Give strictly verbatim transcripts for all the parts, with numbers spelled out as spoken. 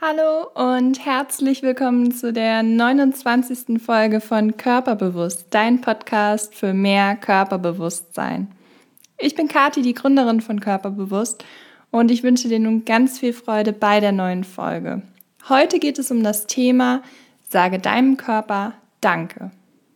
Hallo und herzlich willkommen zu der neunundzwanzigsten Folge von Körperbewusst, dein Podcast für mehr Körperbewusstsein. Ich bin Kathi, die Gründerin von Körperbewusst, und ich wünsche dir nun ganz viel Freude bei der neuen Folge. Heute geht es um das Thema Sage deinem Körper Danke.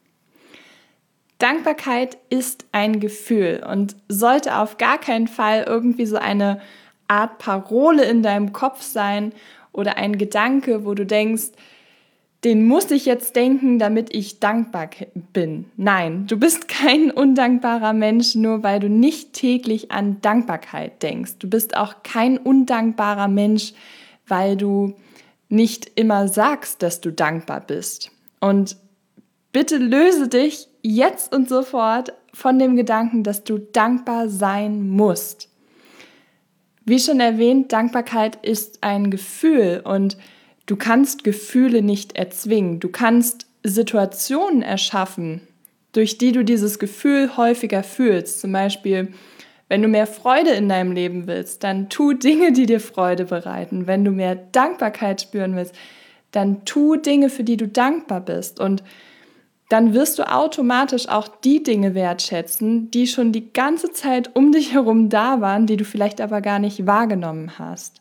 Dankbarkeit ist ein Gefühl und sollte auf gar keinen Fall irgendwie so eine Art Parole in deinem Kopf sein oder ein Gedanke, wo du denkst, den muss ich jetzt denken, damit ich dankbar bin. Nein, du bist kein undankbarer Mensch, nur weil du nicht täglich an Dankbarkeit denkst. Du bist auch kein undankbarer Mensch, weil du nicht immer sagst, dass du dankbar bist. Und bitte löse dich jetzt und sofort von dem Gedanken, dass du dankbar sein musst. Wie schon erwähnt, Dankbarkeit ist ein Gefühl und du kannst Gefühle nicht erzwingen. Du kannst Situationen erschaffen, durch die du dieses Gefühl häufiger fühlst. Zum Beispiel, wenn du mehr Freude in deinem Leben willst, dann tu Dinge, die dir Freude bereiten. Wenn du mehr Dankbarkeit spüren willst, dann tu Dinge, für die du dankbar bist. Und dann wirst du automatisch auch die Dinge wertschätzen, die schon die ganze Zeit um dich herum da waren, die du vielleicht aber gar nicht wahrgenommen hast.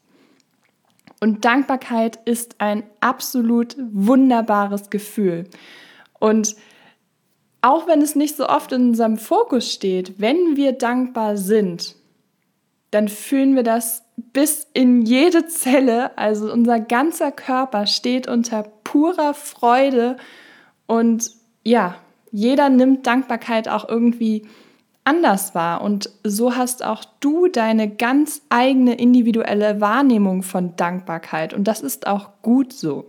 Und Dankbarkeit ist ein absolut wunderbares Gefühl. Und auch wenn es nicht so oft in unserem Fokus steht, wenn wir dankbar sind, dann fühlen wir das bis in jede Zelle, also unser ganzer Körper steht unter purer Freude und ja, jeder nimmt Dankbarkeit auch irgendwie anders wahr und so hast auch du deine ganz eigene individuelle Wahrnehmung von Dankbarkeit und das ist auch gut so.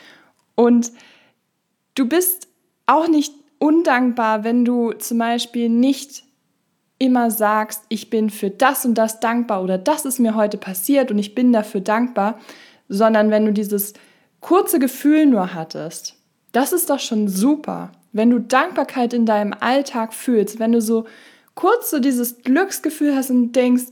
Und du bist auch nicht undankbar, wenn du zum Beispiel nicht immer sagst, ich bin für das und das dankbar oder das ist mir heute passiert und ich bin dafür dankbar, sondern wenn du dieses kurze Gefühl nur hattest. Das ist doch schon super. Wenn du Dankbarkeit in deinem Alltag fühlst, wenn du so kurz so dieses Glücksgefühl hast und denkst,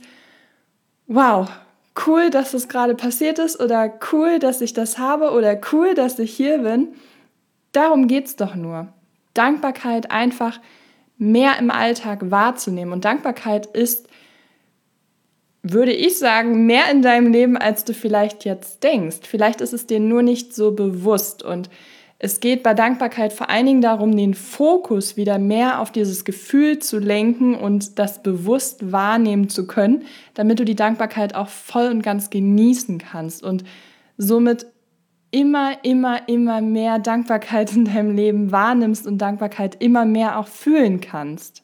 wow, cool, dass das gerade passiert ist oder cool, dass ich das habe oder cool, dass ich hier bin, darum geht es doch nur. Dankbarkeit einfach mehr im Alltag wahrzunehmen. Und Dankbarkeit ist, würde ich sagen, mehr in deinem Leben, als du vielleicht jetzt denkst. Vielleicht ist es dir nur nicht so bewusst und es geht bei Dankbarkeit vor allen Dingen darum, den Fokus wieder mehr auf dieses Gefühl zu lenken und das bewusst wahrnehmen zu können, damit du die Dankbarkeit auch voll und ganz genießen kannst und somit immer, immer, immer mehr Dankbarkeit in deinem Leben wahrnimmst und Dankbarkeit immer mehr auch fühlen kannst.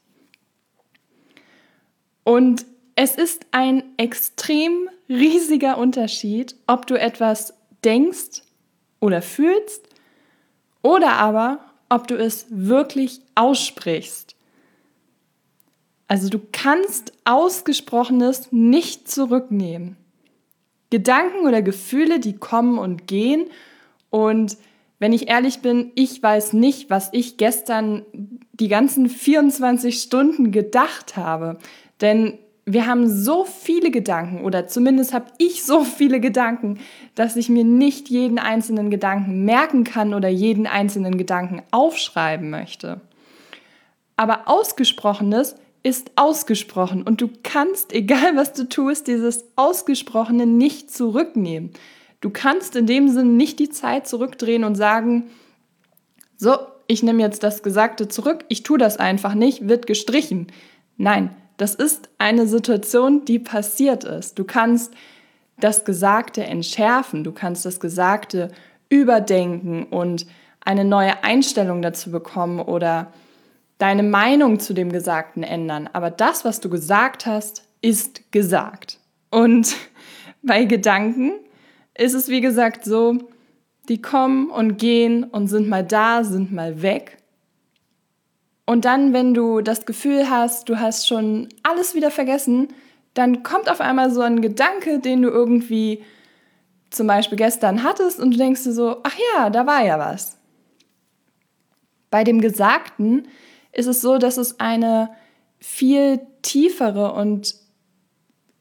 Und es ist ein extrem riesiger Unterschied, ob du etwas denkst oder fühlst, oder aber, ob du es wirklich aussprichst. Also du kannst Ausgesprochenes nicht zurücknehmen. Gedanken oder Gefühle, die kommen und gehen. Und wenn ich ehrlich bin, ich weiß nicht, was ich gestern die ganzen vierundzwanzig Stunden gedacht habe. Denn wir haben so viele Gedanken oder zumindest habe ich so viele Gedanken, dass ich mir nicht jeden einzelnen Gedanken merken kann oder jeden einzelnen Gedanken aufschreiben möchte. Aber Ausgesprochenes ist ausgesprochen und du kannst, egal was du tust, dieses Ausgesprochene nicht zurücknehmen. Du kannst in dem Sinne nicht die Zeit zurückdrehen und sagen, so, ich nehme jetzt das Gesagte zurück, ich tue das einfach nicht, wird gestrichen. Nein, das ist eine Situation, die passiert ist. Du kannst das Gesagte entschärfen, du kannst das Gesagte überdenken und eine neue Einstellung dazu bekommen oder deine Meinung zu dem Gesagten ändern. Aber das, was du gesagt hast, ist gesagt. Und bei Gedanken ist es, wie gesagt, so, die kommen und gehen und sind mal da, sind mal weg. Und dann, wenn du das Gefühl hast, du hast schon alles wieder vergessen, dann kommt auf einmal so ein Gedanke, den du irgendwie zum Beispiel gestern hattest und du denkst dir so, ach ja, da war ja was. Bei dem Gesagten ist es so, dass es eine viel tiefere und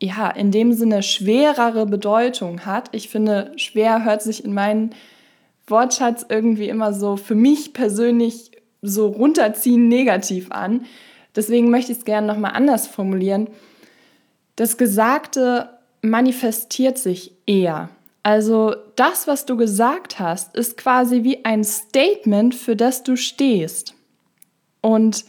ja, in dem Sinne schwerere Bedeutung hat. Ich finde, schwer hört sich in meinen Wortschatz irgendwie immer so für mich persönlich so runterziehen negativ an. Deswegen möchte ich es gerne nochmal anders formulieren. Das Gesagte manifestiert sich eher. Also das, was du gesagt hast, ist quasi wie ein Statement, für das du stehst. Und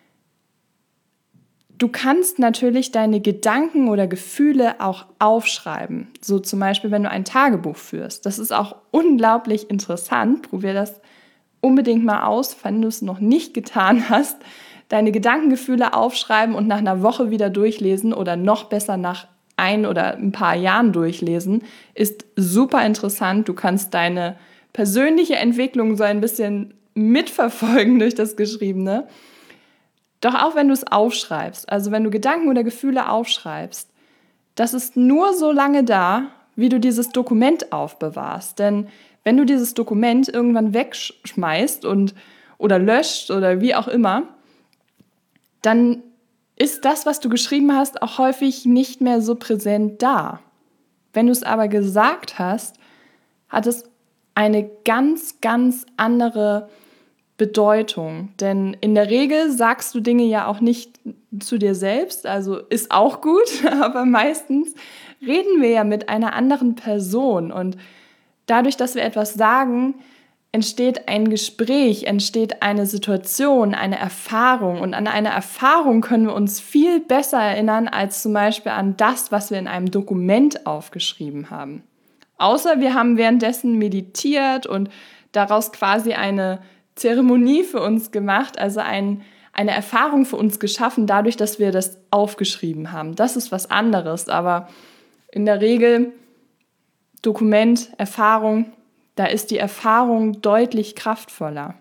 du kannst natürlich deine Gedanken oder Gefühle auch aufschreiben. So zum Beispiel, wenn du ein Tagebuch führst. Das ist auch unglaublich interessant. Probier das unbedingt mal aus, wenn du es noch nicht getan hast. Deine Gedankengefühle aufschreiben und nach einer Woche wieder durchlesen oder noch besser nach ein oder ein paar Jahren durchlesen, ist super interessant. Du kannst deine persönliche Entwicklung so ein bisschen mitverfolgen durch das Geschriebene. Doch auch wenn du es aufschreibst, also wenn du Gedanken oder Gefühle aufschreibst, das ist nur so lange da, wie du dieses Dokument aufbewahrst. Denn wenn du dieses Dokument irgendwann wegschmeißt und, oder löscht oder wie auch immer, dann ist das, was du geschrieben hast, auch häufig nicht mehr so präsent da. Wenn du es aber gesagt hast, hat es eine ganz, ganz andere Bedeutung. Denn in der Regel sagst du Dinge ja auch nicht zu dir selbst, also ist auch gut, aber meistens reden wir ja mit einer anderen Person und dadurch, dass wir etwas sagen, entsteht ein Gespräch, entsteht eine Situation, eine Erfahrung. Und an eine Erfahrung können wir uns viel besser erinnern als zum Beispiel an das, was wir in einem Dokument aufgeschrieben haben. Außer wir haben währenddessen meditiert und daraus quasi eine Zeremonie für uns gemacht, also ein, eine Erfahrung für uns geschaffen, dadurch, dass wir das aufgeschrieben haben. Das ist was anderes, aber in der Regel Dokument, Erfahrung, da ist die Erfahrung deutlich kraftvoller.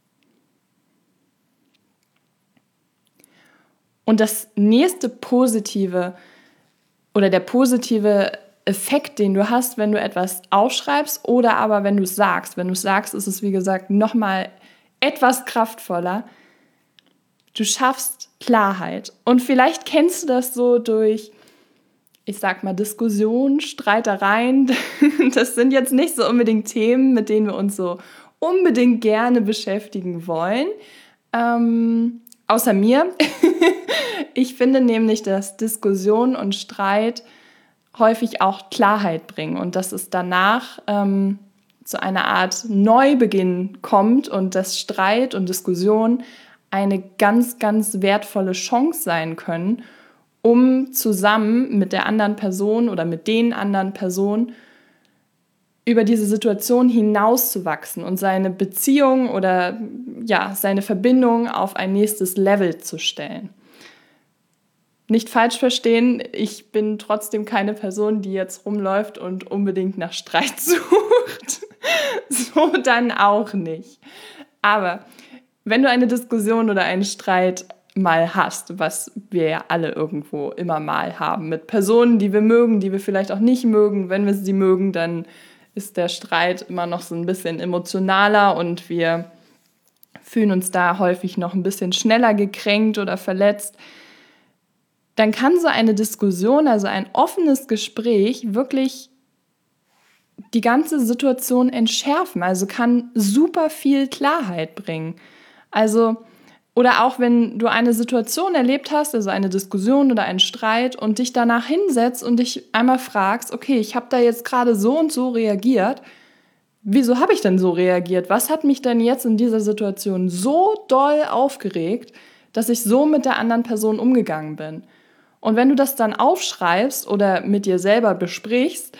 Und das nächste positive oder der positive Effekt, den du hast, wenn du etwas aufschreibst oder aber wenn du es sagst. Wenn du es sagst, ist es wie gesagt nochmal etwas kraftvoller. Du schaffst Klarheit. Und vielleicht kennst du das so durch, ich sag mal, Diskussionen, Streitereien. Das sind jetzt nicht so unbedingt Themen, mit denen wir uns so unbedingt gerne beschäftigen wollen. Ähm, außer mir. Ich finde nämlich, dass Diskussion und Streit häufig auch Klarheit bringen und dass es danach ähm, zu einer Art Neubeginn kommt und dass Streit und Diskussion eine ganz, ganz wertvolle Chance sein können, um zusammen mit der anderen Person oder mit den anderen Personen über diese Situation hinauszuwachsen und seine Beziehung oder ja, seine Verbindung auf ein nächstes Level zu stellen. Nicht falsch verstehen, ich bin trotzdem keine Person, die jetzt rumläuft und unbedingt nach Streit sucht. So dann auch nicht. Aber wenn du eine Diskussion oder einen Streit mal hast, was wir ja alle irgendwo immer mal haben, mit Personen, die wir mögen, die wir vielleicht auch nicht mögen, wenn wir sie mögen, dann ist der Streit immer noch so ein bisschen emotionaler und wir fühlen uns da häufig noch ein bisschen schneller gekränkt oder verletzt. Dann kann so eine Diskussion, also ein offenes Gespräch, wirklich die ganze Situation entschärfen, also kann super viel Klarheit bringen. Also, oder auch wenn du eine Situation erlebt hast, also eine Diskussion oder einen Streit und dich danach hinsetzt und dich einmal fragst, okay, ich habe da jetzt gerade so und so reagiert, wieso habe ich denn so reagiert? Was hat mich denn jetzt in dieser Situation so doll aufgeregt, dass ich so mit der anderen Person umgegangen bin? Und wenn du das dann aufschreibst oder mit dir selber besprichst,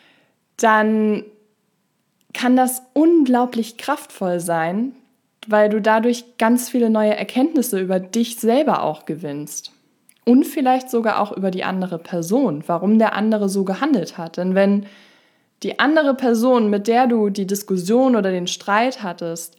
dann kann das unglaublich kraftvoll sein, weil du dadurch ganz viele neue Erkenntnisse über dich selber auch gewinnst. Und vielleicht sogar auch über die andere Person, warum der andere so gehandelt hat. Denn wenn die andere Person, mit der du die Diskussion oder den Streit hattest,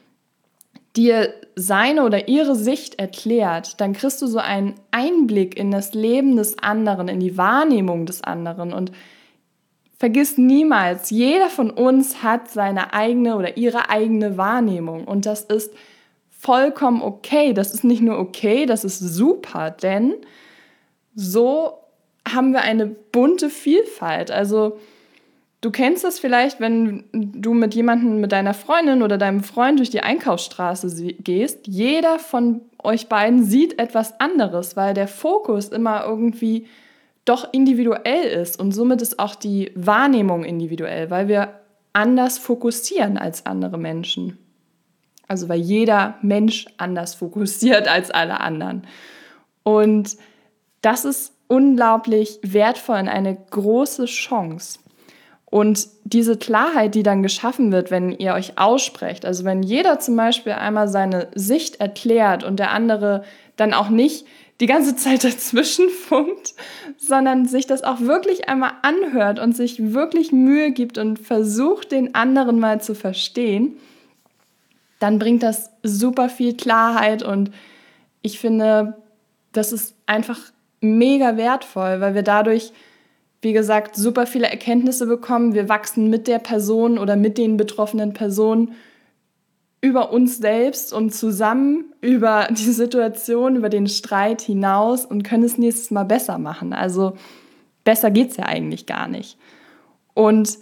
dir seine oder ihre Sicht erklärt, dann kriegst du so einen Einblick in das Leben des anderen, in die Wahrnehmung des anderen. Und vergiss niemals, jeder von uns hat seine eigene oder ihre eigene Wahrnehmung. Und das ist vollkommen okay. Das ist nicht nur okay, das ist super, denn so haben wir eine bunte Vielfalt. Also du kennst das vielleicht, wenn du mit jemandem, mit deiner Freundin oder deinem Freund durch die Einkaufsstraße gehst. Jeder von euch beiden sieht etwas anderes, weil der Fokus immer irgendwie doch individuell ist. Und somit ist auch die Wahrnehmung individuell, weil wir anders fokussieren als andere Menschen. Also weil jeder Mensch anders fokussiert als alle anderen. Und das ist unglaublich wertvoll und eine große Chance. Und diese Klarheit, die dann geschaffen wird, wenn ihr euch aussprecht, also wenn jeder zum Beispiel einmal seine Sicht erklärt und der andere dann auch nicht die ganze Zeit dazwischen funkt, sondern sich das auch wirklich einmal anhört und sich wirklich Mühe gibt und versucht, den anderen mal zu verstehen, dann bringt das super viel Klarheit und ich finde, das ist einfach mega wertvoll, weil wir dadurch, wie gesagt, super viele Erkenntnisse bekommen. Wir wachsen mit der Person oder mit den betroffenen Personen über uns selbst und zusammen über die Situation, über den Streit hinaus und können es nächstes Mal besser machen. Also besser geht es ja eigentlich gar nicht. Und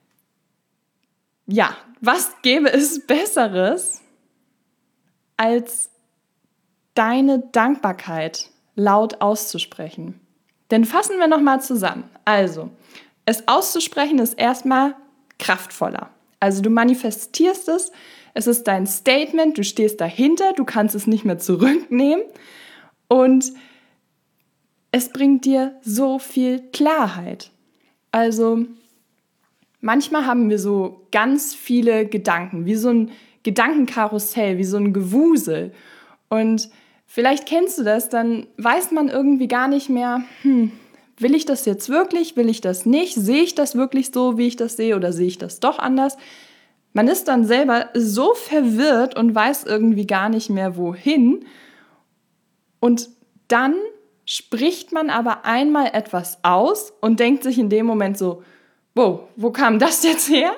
ja, was gäbe es Besseres, als deine Dankbarkeit laut auszusprechen? Denn fassen wir nochmal zusammen. Also, es auszusprechen ist erstmal kraftvoller. Also du manifestierst es, es ist dein Statement, du stehst dahinter, du kannst es nicht mehr zurücknehmen und es bringt dir so viel Klarheit. Also manchmal haben wir so ganz viele Gedanken, wie so ein Gedankenkarussell, wie so ein Gewusel. Und vielleicht kennst du das, dann weiß man irgendwie gar nicht mehr, hm, will ich das jetzt wirklich, will ich das nicht, sehe ich das wirklich so, wie ich das sehe oder sehe ich das doch anders? Man ist dann selber so verwirrt und weiß irgendwie gar nicht mehr, wohin. Und dann spricht man aber einmal etwas aus und denkt sich in dem Moment so, wow, wo kam das jetzt her?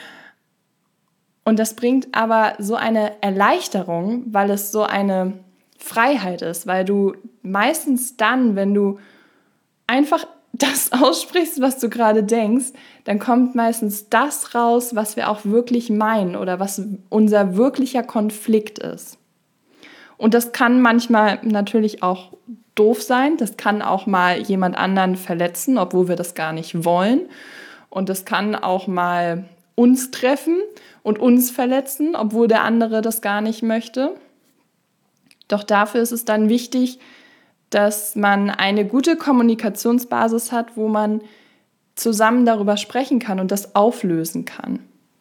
Und das bringt aber so eine Erleichterung, weil es so eine Freiheit ist, weil du meistens dann, wenn du einfach das aussprichst, was du gerade denkst, dann kommt meistens das raus, was wir auch wirklich meinen oder was unser wirklicher Konflikt ist. Und das kann manchmal natürlich auch doof sein, das kann auch mal jemand anderen verletzen, obwohl wir das gar nicht wollen. Und das kann auch mal uns treffen und uns verletzen, obwohl der andere das gar nicht möchte. Doch dafür ist es dann wichtig, dass man eine gute Kommunikationsbasis hat, wo man zusammen darüber sprechen kann und das auflösen kann.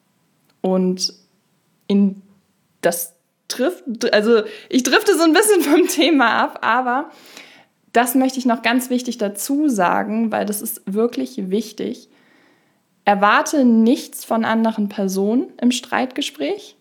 Und in das trifft, also ich drifte so ein bisschen vom Thema ab, aber das möchte ich noch ganz wichtig dazu sagen, weil das ist wirklich wichtig. Erwarte nichts von anderen Personen im Streitgespräch,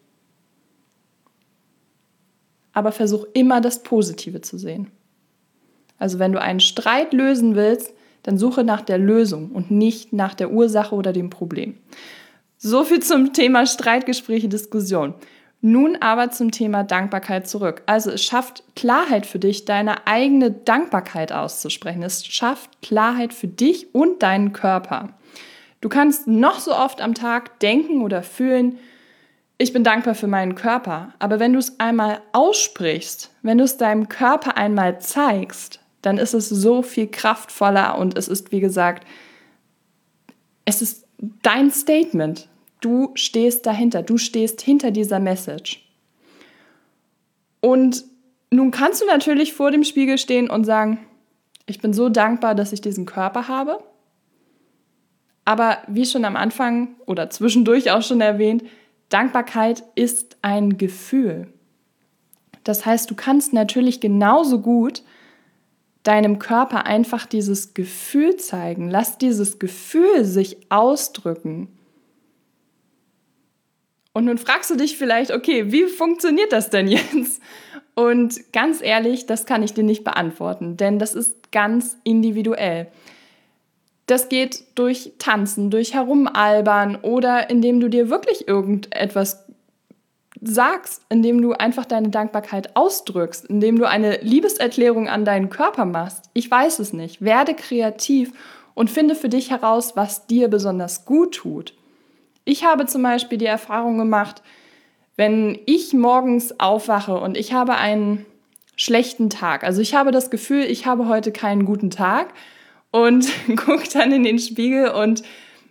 aber versuch immer das Positive zu sehen. Also wenn du einen Streit lösen willst, dann suche nach der Lösung und nicht nach der Ursache oder dem Problem. So viel zum Thema Streitgespräche, Diskussion. Nun aber zum Thema Dankbarkeit zurück. Also es schafft Klarheit für dich, deine eigene Dankbarkeit auszusprechen. Es schafft Klarheit für dich und deinen Körper. Du kannst noch so oft am Tag denken oder fühlen, ich bin dankbar für meinen Körper. Aber wenn du es einmal aussprichst, wenn du es deinem Körper einmal zeigst, dann ist es so viel kraftvoller und es ist, wie gesagt, es ist dein Statement. Du stehst dahinter, du stehst hinter dieser Message. Und nun kannst du natürlich vor dem Spiegel stehen und sagen, ich bin so dankbar, dass ich diesen Körper habe. Aber wie schon am Anfang oder zwischendurch auch schon erwähnt, Dankbarkeit ist ein Gefühl. Das heißt, du kannst natürlich genauso gut deinem Körper einfach dieses Gefühl zeigen. Lass dieses Gefühl sich ausdrücken. Und nun fragst du dich vielleicht, okay, wie funktioniert das denn jetzt? Und ganz ehrlich, das kann ich dir nicht beantworten, denn das ist ganz individuell. Das geht durch Tanzen, durch Herumalbern oder indem du dir wirklich irgendetwas sagst, indem du einfach deine Dankbarkeit ausdrückst, indem du eine Liebeserklärung an deinen Körper machst. Ich weiß es nicht. Werde kreativ und finde für dich heraus, was dir besonders gut tut. Ich habe zum Beispiel die Erfahrung gemacht, wenn ich morgens aufwache und ich habe einen schlechten Tag, also ich habe das Gefühl, ich habe heute keinen guten Tag und gucke dann in den Spiegel und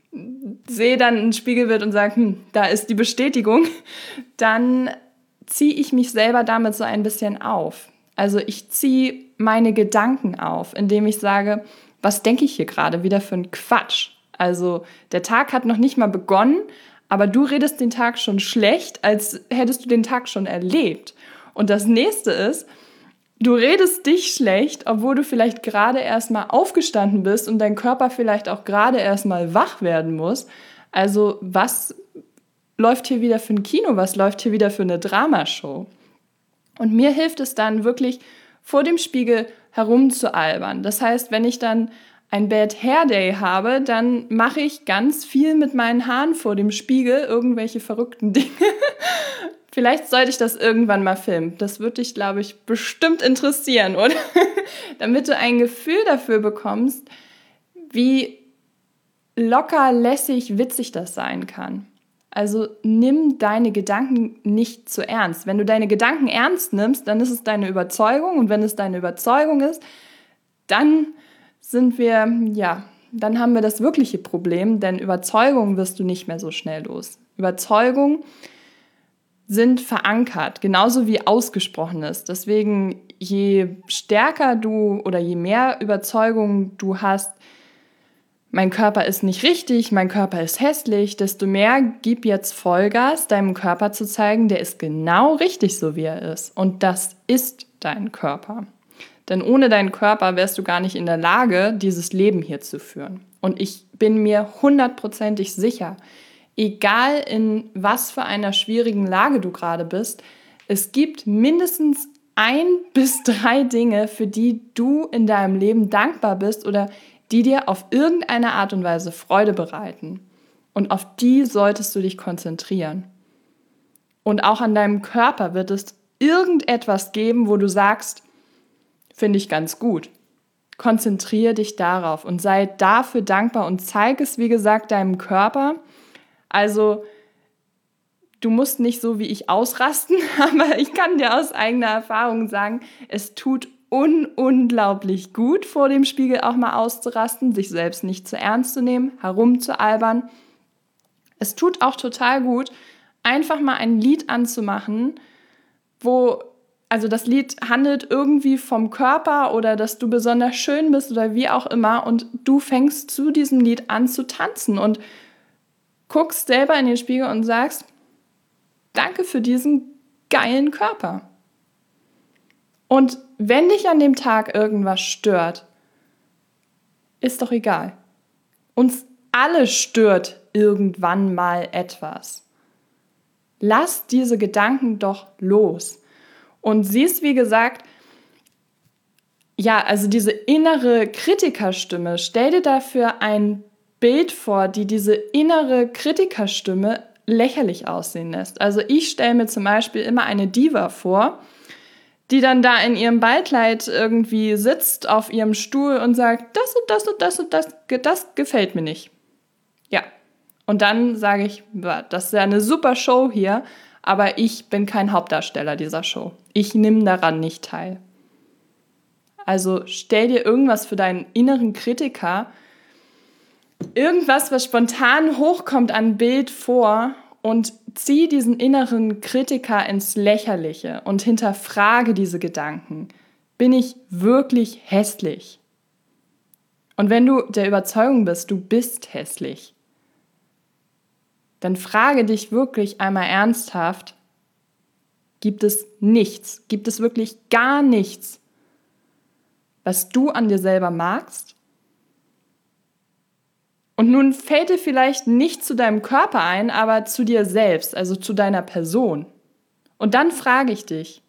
sehe dann ein Spiegelbild und sage, hm, da ist die Bestätigung, dann ziehe ich mich selber damit so ein bisschen auf. Also ich ziehe meine Gedanken auf, indem ich sage, was denke ich hier gerade wieder für ein Quatsch? Also der Tag hat noch nicht mal begonnen, aber du redest den Tag schon schlecht, als hättest du den Tag schon erlebt. Und das nächste ist, du redest dich schlecht, obwohl du vielleicht gerade erst mal aufgestanden bist und dein Körper vielleicht auch gerade erst mal wach werden muss. Also was läuft hier wieder für ein Kino? Was läuft hier wieder für eine Dramashow? Und mir hilft es dann wirklich, vor dem Spiegel herumzualbern. Das heißt, wenn ich dann ein Bad Hair Day habe, dann mache ich ganz viel mit meinen Haaren vor dem Spiegel, irgendwelche verrückten Dinge. Vielleicht sollte ich das irgendwann mal filmen. Das würde dich, glaube ich, bestimmt interessieren, oder? Damit du ein Gefühl dafür bekommst, wie locker, lässig, witzig das sein kann. Also nimm deine Gedanken nicht zu ernst. Wenn du deine Gedanken ernst nimmst, dann ist es deine Überzeugung. Und wenn es deine Überzeugung ist, dann sind wir, ja, dann haben wir das wirkliche Problem, denn Überzeugung wirst du nicht mehr so schnell los. Überzeugung sind verankert, genauso wie Ausgesprochenes. Deswegen, je stärker du oder je mehr Überzeugung du hast, mein Körper ist nicht richtig, mein Körper ist hässlich, desto mehr gib jetzt Vollgas, deinem Körper zu zeigen, der ist genau richtig, so wie er ist. Und das ist dein Körper. Denn ohne deinen Körper wärst du gar nicht in der Lage, dieses Leben hier zu führen. Und ich bin mir hundertprozentig sicher, egal in was für einer schwierigen Lage du gerade bist, es gibt mindestens ein bis drei Dinge, für die du in deinem Leben dankbar bist oder die dir auf irgendeine Art und Weise Freude bereiten. Und auf die solltest du dich konzentrieren. Und auch an deinem Körper wird es irgendetwas geben, wo du sagst, finde ich ganz gut. Konzentriere dich darauf und sei dafür dankbar und zeig es, wie gesagt, deinem Körper. Also du musst nicht so wie ich ausrasten, aber ich kann dir aus eigener Erfahrung sagen, es tut un- unglaublich gut, vor dem Spiegel auch mal auszurasten, sich selbst nicht zu ernst zu nehmen, herumzualbern. Es tut auch total gut, einfach mal ein Lied anzumachen, wo, also das Lied handelt irgendwie vom Körper oder dass du besonders schön bist oder wie auch immer und du fängst zu diesem Lied an zu tanzen und guckst selber in den Spiegel und sagst, danke für diesen geilen Körper. Und wenn dich an dem Tag irgendwas stört, ist doch egal. Uns alle stört irgendwann mal etwas. Lass diese Gedanken doch los. Und siehst, wie gesagt, ja, also diese innere Kritikerstimme, stell dir dafür ein Bild vor, die diese innere Kritikerstimme lächerlich aussehen lässt. Also ich stelle mir zum Beispiel immer eine Diva vor, die dann da in ihrem Ballkleid irgendwie sitzt auf ihrem Stuhl und sagt, das und das und das und das, das gefällt mir nicht. Ja, und dann sage ich, das ist ja eine super Show hier, aber ich bin kein Hauptdarsteller dieser Show. Ich nehme daran nicht teil. Also stell dir irgendwas für deinen inneren Kritiker, irgendwas, was spontan hochkommt an Bild vor und zieh diesen inneren Kritiker ins Lächerliche und hinterfrage diese Gedanken. Bin ich wirklich hässlich? Und wenn du der Überzeugung bist, du bist hässlich, dann frage dich wirklich einmal ernsthaft, gibt es nichts, gibt es wirklich gar nichts, was du an dir selber magst? Und nun fällt dir vielleicht nicht zu deinem Körper ein, aber zu dir selbst, also zu deiner Person. Und dann frage ich dich,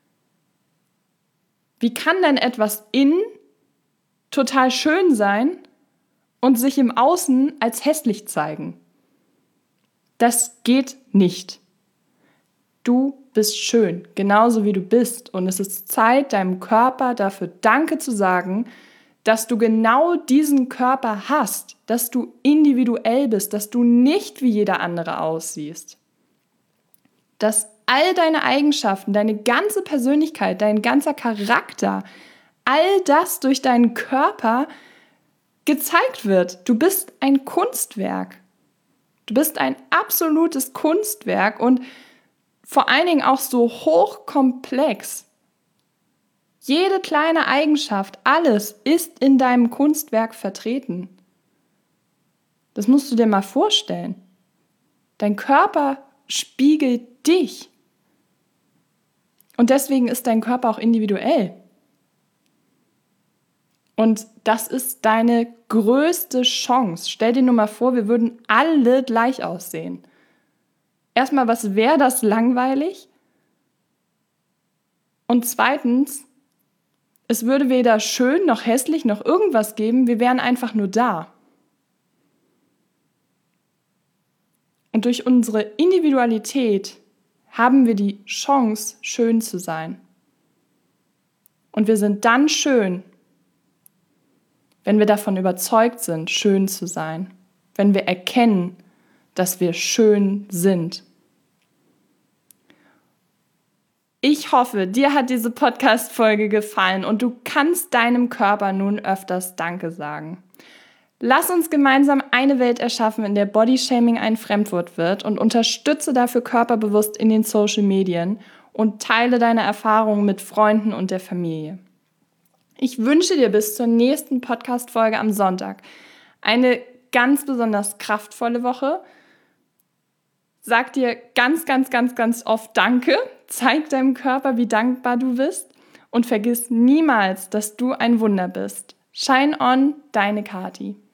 wie kann denn etwas innen total schön sein und sich im Außen als hässlich zeigen? Das geht nicht. Du bist schön, genauso wie du bist. Und es ist Zeit, deinem Körper dafür Danke zu sagen, dass du genau diesen Körper hast, dass du individuell bist, dass du nicht wie jeder andere aussiehst. Dass all deine Eigenschaften, deine ganze Persönlichkeit, dein ganzer Charakter, all das durch deinen Körper gezeigt wird. Du bist ein Kunstwerk. Du bist ein absolutes Kunstwerk und vor allen Dingen auch so hochkomplex. Jede kleine Eigenschaft, alles ist in deinem Kunstwerk vertreten. Das musst du dir mal vorstellen. Dein Körper spiegelt dich. Und deswegen ist dein Körper auch individuell. Und das ist deine größte Chance. Stell dir nur mal vor, wir würden alle gleich aussehen. Erstmal, was wäre das langweilig? Und zweitens, es würde weder schön noch hässlich noch irgendwas geben. Wir wären einfach nur da. Und durch unsere Individualität haben wir die Chance, schön zu sein. Und wir sind dann schön, wenn wir davon überzeugt sind, schön zu sein. Wenn wir erkennen, dass wir schön sind. Ich hoffe, dir hat diese Podcast-Folge gefallen und du kannst deinem Körper nun öfters Danke sagen. Lass uns gemeinsam eine Welt erschaffen, in der Bodyshaming ein Fremdwort wird und unterstütze dafür körperbewusst in den Social Medien und teile deine Erfahrungen mit Freunden und der Familie. Ich wünsche dir bis zur nächsten Podcast-Folge am Sonntag eine ganz besonders kraftvolle Woche. Sag dir ganz, ganz, ganz, ganz oft Danke. Zeig deinem Körper, wie dankbar du bist. Und vergiss niemals, dass du ein Wunder bist. Shine on, deine Kathi.